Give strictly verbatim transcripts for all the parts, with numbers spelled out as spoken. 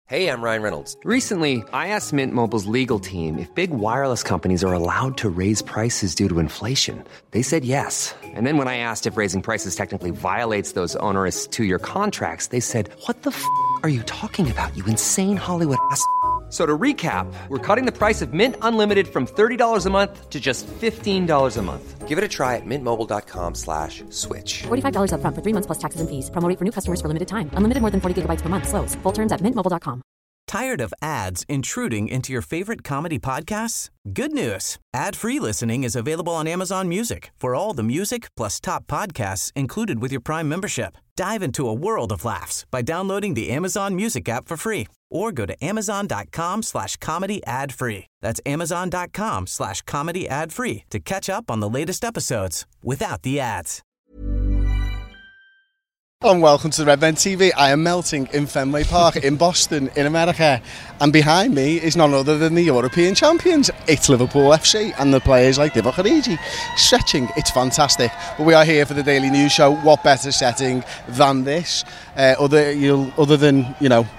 Hey, I'm Ryan Reynolds. Recently, I asked Mint Mobile's legal team if big wireless companies are allowed to raise prices due to inflation. They said yes. And then when I asked if raising prices technically violates those onerous two-year contracts, they said, what the f*** are you talking about, you insane Hollywood ass f- So to recap, we're cutting the price of Mint Unlimited from thirty dollars a month to just fifteen dollars a month. Give it a try at mintmobile.com slash switch. forty-five dollars up front for three months plus taxes and fees. Promo rate for new customers for limited time. Unlimited more than forty gigabytes per month. Slows full terms at mint mobile dot com. Tired of ads intruding into your favorite comedy podcasts? Good news. Ad-free listening is available on Amazon Music for all the music plus top podcasts included with your Prime membership. Dive into a world of laughs by downloading the Amazon Music app for free or go to amazon.com slash comedy ad free. That's amazon.com slash comedy ad free to catch up on the latest episodes without the ads. And welcome to the Red Men T V. I am melting in Fenway Park in Boston, in America, and behind me is none other than the European champions. It's Liverpool F C and the players like Divock Origi stretching. It's fantastic. But we are here for the Daily News Show. What better setting than this? Uh, other, you other than you know.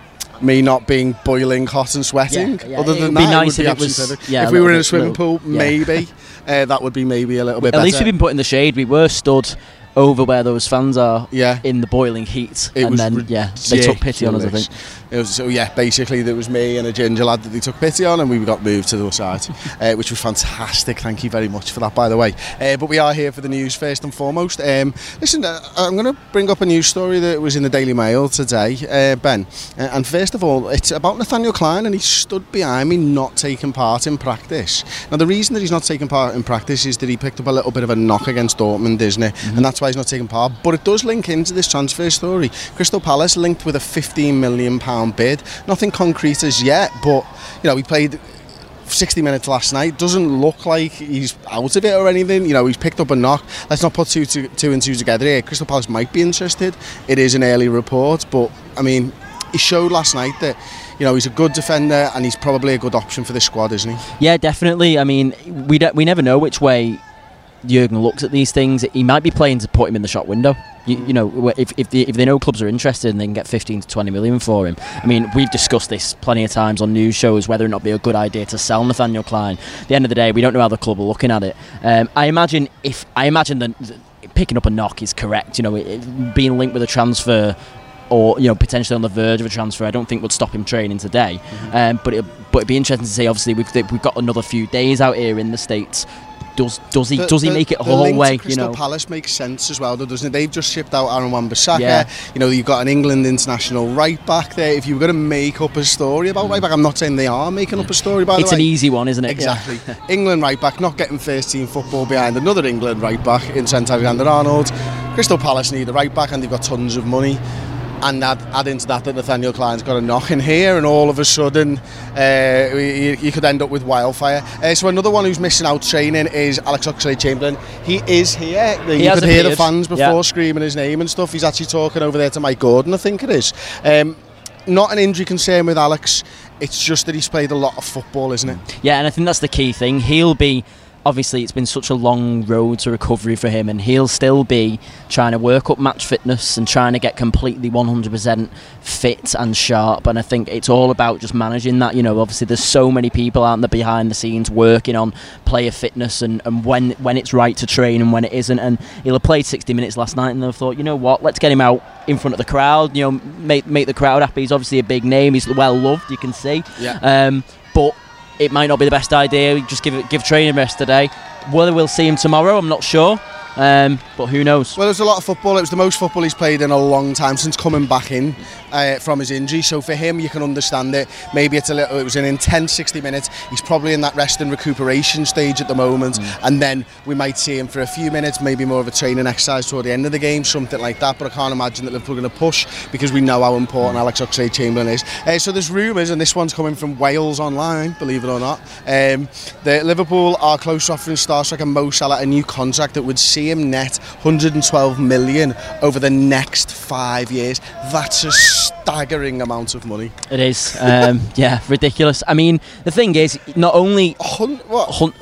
me not being boiling hot and sweating. Yeah, yeah. Other than It'd that, be nice it would if be it was, absolutely yeah, if a we were in little a swimming bit- pool, yeah. maybe uh, that would be maybe a little bit At better. least we've been put in the shade. We were stood over where those fans are Yeah. in the boiling heat. It and was then, yeah, they took pity on us, I ridiculous. think. It was, so yeah, basically there was me and a ginger lad that they took pity on, and we got moved to the other side, uh, which was fantastic. Thank you very much for that, by the way. Uh, but we are here for the news first and foremost. Um, listen, uh, I'm going to bring up a news story that was in the Daily Mail today, uh, Ben. Uh, and first of all, it's about Nathaniel Klein, and he stood behind me not taking part in practice. Now, the reason that he's not taking part in practice is that he picked up a little bit of a knock against Dortmund, isn't it? Mm-hmm. And that's why he's not taking part. But it does link into this transfer story. Crystal Palace linked with a fifteen million pounds bid. Nothing concrete as yet, but you know, he played sixty minutes last night. Doesn't look like he's out of it or anything. You know, he's picked up a knock. Let's not put two, two, two and two together here. Crystal Palace might be interested. It is an early report, but I mean, he showed last night that, you know, he's a good defender and he's probably a good option for this squad, isn't he? Yeah, definitely. I mean, we don't, we never know which way Jurgen looks at these things. He might be playing to put him in the shop window. You, you know, if if, the, if they know clubs are interested and they can get fifteen to twenty million for him. I mean, we've discussed this plenty of times on news shows, whether or not it'd be a good idea to sell Nathaniel Klein. At the end of the day, we don't know how the club are looking at it. Um, I imagine if I imagine that picking up a knock is correct. You know, it, it, being linked with a transfer, or you know, potentially on the verge of a transfer, I don't think would stop him training today. Mm-hmm. Um, but it, but it'd be interesting to see. Obviously, we've we've got another few days out here in the States. Does does he the, does he the, make it a the whole link way? To Crystal you know, Palace makes sense as well, though, doesn't it? They've just shipped out Aaron Wan-Bissaka. Yeah. You know, you've got an England international right back there. If you were going to make up a story about mm. right back, I'm not saying they are making up a story. By it's the way, an easy one, isn't it? Exactly. Yeah. England right back not getting first team football behind another England right back in Trent Alexander-Arnold. Crystal Palace need a right back, and they've got tons of money. And add, add into that that Nathaniel Klein's got a knock in here, and all of a sudden uh, you, you could end up with wildfire. Uh, so another one who's missing out training is Alex Oxlade-Chamberlain. He is here. He you has could hear appeared. the fans before Yeah. screaming his name and stuff. He's actually talking over there to Mike Gordon, I think it is. Um, not an injury concern with Alex. It's just that he's played a lot of football, isn't it? Yeah, and I think that's the key thing. He'll be... Obviously, it's been such a long road to recovery for him, and he'll still be trying to work up match fitness and trying to get completely one hundred percent fit and sharp. And I think it's all about just managing that. You know, obviously, there's so many people out there behind the scenes working on player fitness and, and when when it's right to train and when it isn't. And he'll have played sixty minutes last night, and they've thought, you know what, let's get him out in front of the crowd. You know, make make the crowd happy. He's obviously a big name. He's well loved. You can see. Yeah. Um, but. It might not be the best idea. Just give it, give training rest today. Whether we'll see him tomorrow, I'm not sure. Um, but who knows? Well, there's a lot of football. It was the most football he's played in a long time since coming back in uh, from his injury. So for him, you can understand it. Maybe it's a little. It was an intense sixty minutes. He's probably in that rest and recuperation stage at the moment, mm. and then we might see him for a few minutes, maybe more of a training exercise toward the end of the game, something like that. But I can't imagine that Liverpool are going to push because we know how important mm. Alex Oxlade-Chamberlain is. Uh, so there's rumours, and this one's coming from Wales Online, believe it or not. Um, the Liverpool are close to offering star striker Mo Salah a new contract that would see him net one hundred twelve million over the next five years. That's a staggering amount of money. It is. Um, yeah, ridiculous. I mean, the thing is, not only Hun- what? hun- four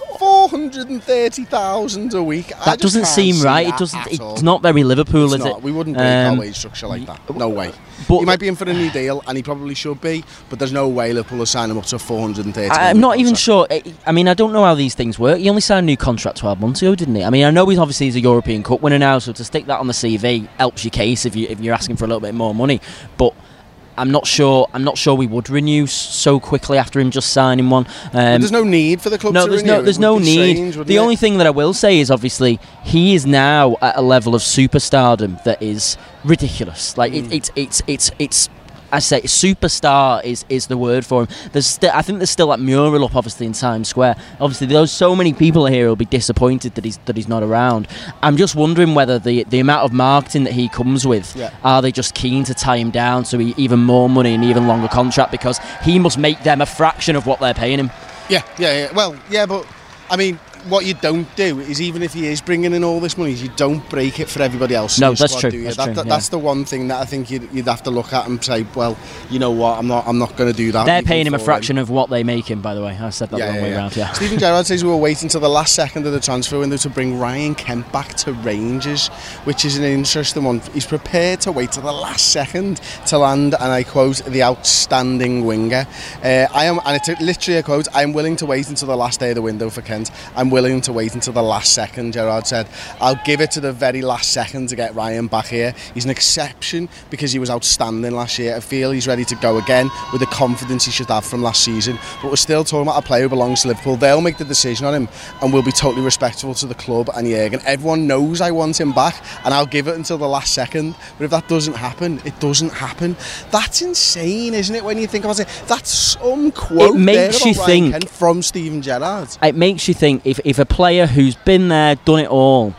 four hundred thirty thousand a week. I That just doesn't can't seem see right. that It doesn't. at It's all. not very Liverpool, It's is not. it? We wouldn't break Um, our wage structure like that. No way. But- he might be in for a new deal, and he probably should be, but there's no way Liverpool will sign him up to a four hundred thirty. I, I'm not even sure. I- I mean, I don't know how these things work. He only signed a new contract twelve months ago, didn't he? I mean, I know he's obviously he's a European Cup winner now, so to stick that on the C V helps your case if you if you're asking for a little bit more money. But I'm not sure. I'm not sure we would renew s- so quickly after him just signing one. Um, But there's no need for the club no, to there's renew. no, It there's would no be need. strange, wouldn't The it? only thing that I will say is obviously he is now at a level of superstardom that is ridiculous. Like Mm. it, it's it's it's it's. I say superstar is, is the word for him. There's still, I think there's still that mural up, obviously in Times Square. Obviously, there's so many people here who'll be disappointed that he's that he's not around. I'm just wondering whether the the amount of marketing that he comes with, Yeah. are they just keen to tie him down to e- even more money and even longer contract because he must make them a fraction of what they're paying him. Yeah, yeah, yeah. Well, yeah, but I mean, what you don't do is, even if he is bringing in all this money, you don't break it for everybody else. in No, your that's squad, true, do you? that's that, true, that- yeah. That's the one thing that I think you'd, you'd have to look at and say, well, you know what, I'm not, I'm not going to do that. They're even paying him a for fraction of what they make him, by the way. I said that the wrong way round, yeah. Stephen Gerrard says we were waiting till the last second of the transfer window to bring Ryan Kent back to Rangers, which is an interesting one. He's prepared to wait till the last second to land, and I quote, the outstanding winger. Uh, I am, and it's literally a quote, I am willing to wait until the last day of the window for Kent. I'm willing to wait until the last second, Gerrard said. I'll give it to the very last second to get Ryan back here. He's an exception because he was outstanding last year. I feel he's ready to go again with the confidence he should have from last season. But we're still talking about a player who belongs to Liverpool. They'll make the decision on him, and we'll be totally respectful to the club and Jurgen. Everyone knows I want him back, and I'll give it until the last second. But if that doesn't happen, it doesn't happen. That's insane, isn't it, when you think about it? That's some quote It makes there you about Ryan think- Kent from Stephen Gerrard. It makes you think if, if a player who's been there, done it all,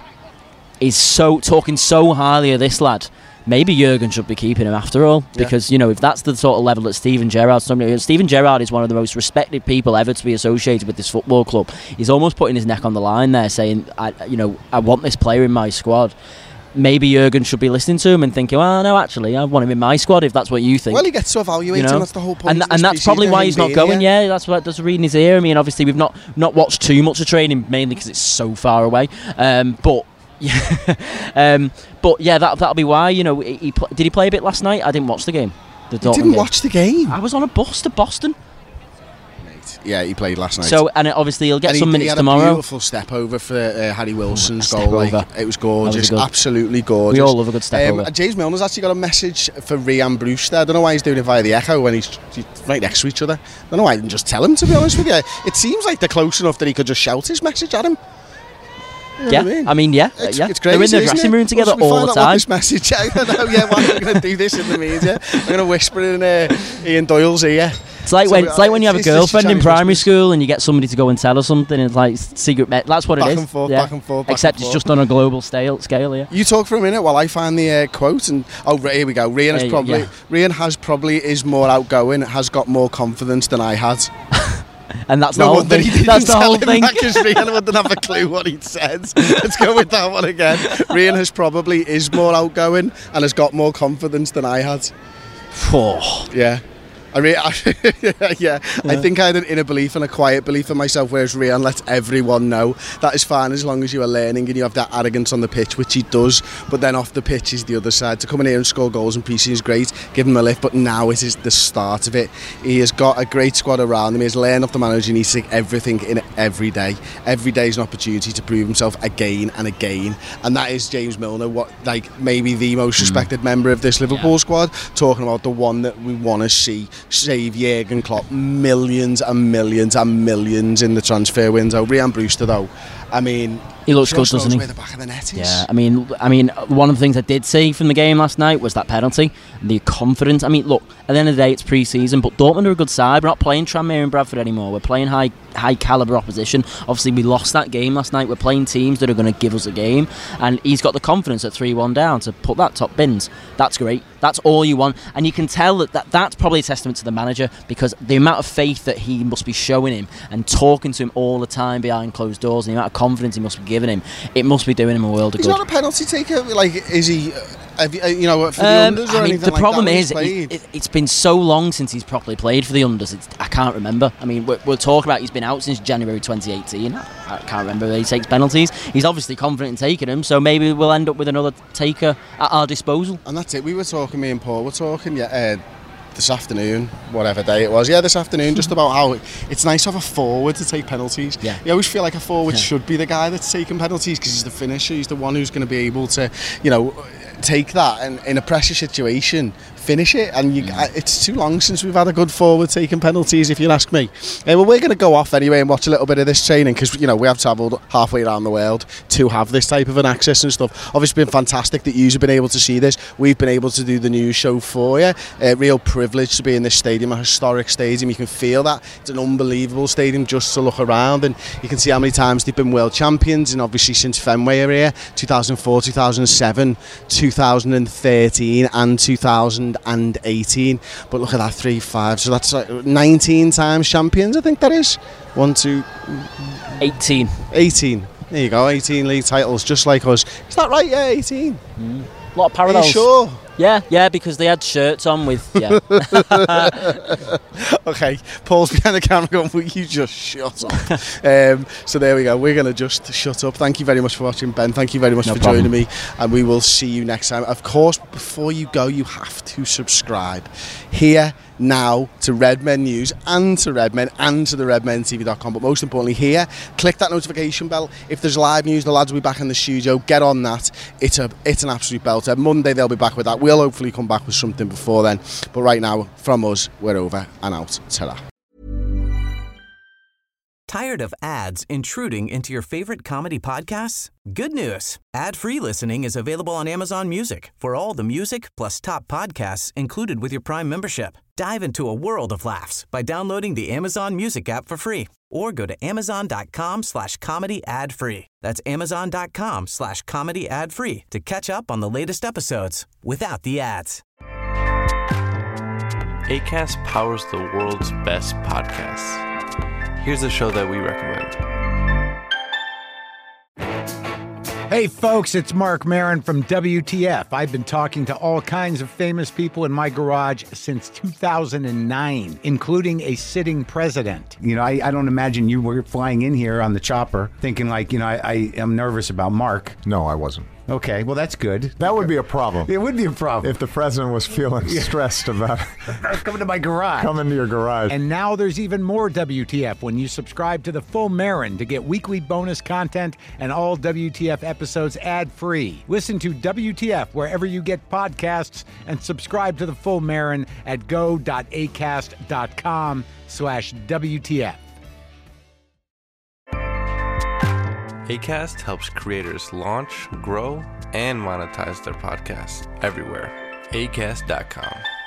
is so talking so highly of this lad, maybe Jurgen should be keeping him after all. Yeah. Because, you know, if that's the sort of level that Stephen Gerrard, somebody, Stephen Gerrard is one of the most respected people ever to be associated with this football club. He's almost putting his neck on the line there, saying, I, you know, I want this player in my squad. Maybe Jurgen should be listening to him and thinking, well, no, actually, I want him in my squad if that's what you think. Well, he gets to evaluate You know? him, that's the whole point. and, of and this that's probably pre-season, why him he's not being going. here. Yeah, that's what that's reading his ear. I mean, obviously we've not not watched too much of training, mainly because it's so far away. Um, but yeah, um, but yeah, that that'll be why. You know, he, he pl- did he play a bit last night? I didn't watch the game. The You Dortmund didn't game. watch the game? I was on a bus to Boston. Yeah, he played last night. So and obviously he'll get and he, some he minutes had tomorrow. a beautiful step over for uh, Harry Wilson's step goal. Like, over. it was gorgeous, That was a good- absolutely gorgeous. We all love a good step um, over. James Milner's actually got a message for Ryan Brewster. I don't know why he's doing it via the Echo when he's, he's right next to each other. I don't know why I didn't just tell him, to be honest with you. It seems like they're close enough that he could just shout his message at him. You know Yeah, what I mean? I mean, yeah, It's, yeah. it's crazy, They're in the isn't dressing it? room together Well, should we all find the out what time. this message, I don't know, yeah, why are we going to do this in the media? I'm going to whisper in uh, Ian Doyle's ear. It's like So, when it's like when you have a it's just girlfriend in Chinese primary whispers. school and you get somebody to go and tell her something. And it's like secret. Me- that's what Back it is. and forth, yeah. back and forth, back Except and it's forth. just on a global scale. Scale, yeah. You talk for a minute while I find the uh, quote, and oh, right, here we go. Rian has Uh, probably, yeah. Rian has probably is more outgoing, has got more confidence than I had. And that's the No whole wonder thing. he didn't That's the tell whole him thing. that, because Rian wouldn't have a clue what he'd said. Let's go with that one again. Rian has probably is more outgoing and has got more confidence than I had. Oh. Yeah. I re- I, yeah, yeah, I think I had an inner belief and a quiet belief in myself, whereas Rian lets everyone know that is fine as long as you are learning and you have that arrogance on the pitch, which he does, but then off the pitch is the other side. To come in here and score goals in pre-season is great, give him a lift, but now it is the start of it. He has got a great squad around him, he has learned off the manager, he needs to take everything in every day. Every day is an opportunity to prove himself again and again, and that is James Milner, what like maybe the most respected member of this Liverpool Yeah. squad, talking about the one that we want to see save Jurgen Klopp millions and millions and millions in the transfer window. Ryan Brewster, though, I mean, He looks good, just doesn't knows he? where the back of the net is. Yeah, I mean, I mean, one of the things I did see from the game last night was that penalty, the confidence. I mean, look, at the end of the day, it's pre-season, but Dortmund are a good side. We're not playing Tranmere and Bradford anymore. We're playing high, high caliber opposition. Obviously, we lost that game last night. We're playing teams that are going to give us a game, and he's got the confidence at three one down to put that top bins. That's great. That's all you want, and you can tell that, that that's probably a testament to the manager, because the amount of faith that he must be showing him and talking to him all the time behind closed doors, and the amount of confidence he must be giving him, it must be doing him a world of He's good. not a penalty taker. Like, is he? Have you, uh, you know, for the Um, unders or I mean, anything the like problem that when is, he's played? it, it, it's been so long since he's properly played for the unders. It's, I can't remember. I mean, we're, we're talking about he's been out since January twenty eighteen. I can't remember whether he takes penalties. He's obviously confident in taking them, so maybe we'll end up with another taker at our disposal. And that's it. We were talking, me and Paul were talking, yeah, uh, this afternoon, whatever day it was. Yeah, this afternoon, just about how it, it's nice to have a forward to take penalties. Yeah. You always feel like a forward Yeah. should be the guy that's taking penalties because he's the finisher. He's the one who's going to be able to, you know, take that and in a pressure situation finish it. And you, mm. it's too long since we've had a good forward taking penalties, if you ask me. Uh, well, we're going to go off anyway and watch a little bit of this training because, you know, we have travelled halfway around the world to have this type of an access and stuff. Obviously, it's been fantastic that you've been able to see this. We've been able to do the news show for you. A uh, real privilege to be in this stadium, a historic stadium. You can feel that. It's an unbelievable stadium just to look around, and you can see how many times they've been world champions, and obviously since Fenway are here, two thousand four, two thousand seven, two thousand thirteen and two thousand eighteen. But look at that, three five, so that's like nineteen times champions, I think that is. One, two... eighteen. eighteen. There you go, eighteen league titles, just like us. Is that right? Yeah, eighteen. Mm. A lot of parallels. Are you sure? Yeah, yeah, because they had shirts on with, yeah. Okay, Paul's behind the camera going, will you just shut up? um, so there we go, we're going to just shut up. Thank you very much for watching, Ben. Thank you very much No for problem. joining me, and we will see you next time. Of course, before you go, you have to subscribe here now to Redmen News and to Redmen and to the redmen t v dot com, but most importantly here, click that notification bell. If there's live news, the lads will be back in the studio. Get on that. It's a it's an absolute belter. Monday they'll be back with that. We'll hopefully come back with something before then, but right now from us, we're over and out. Ta-ra. Tired of ads intruding into your favorite comedy podcasts? Good news. Ad-free listening is available on Amazon Music for all the music plus top podcasts included with your Prime membership. Dive into a world of laughs by downloading the Amazon Music app for free or go to amazon.com slash comedy ad free. That's amazon.com slash comedy ad free to catch up on the latest episodes without the ads. Acast powers the world's best podcasts. Here's a show that we recommend. Hey folks, it's Mark Maron from W T F. I've been talking to all kinds of famous people in my garage since two thousand nine, including a sitting president. You know, I, I don't imagine you were flying in here on the chopper thinking like, you know, I, I am nervous about Mark. No, I wasn't. Okay, well, that's good. That would be a problem. It would be a problem. If the president was feeling stressed about coming to my garage. Coming to your garage. And now there's even more W T F when you subscribe to the Full Marin to get weekly bonus content and all W T F episodes ad-free. Listen to W T F wherever you get podcasts and subscribe to the Full Marin at go.acast.com slash WTF. Acast helps creators launch, grow, and monetize their podcasts everywhere. acast dot com.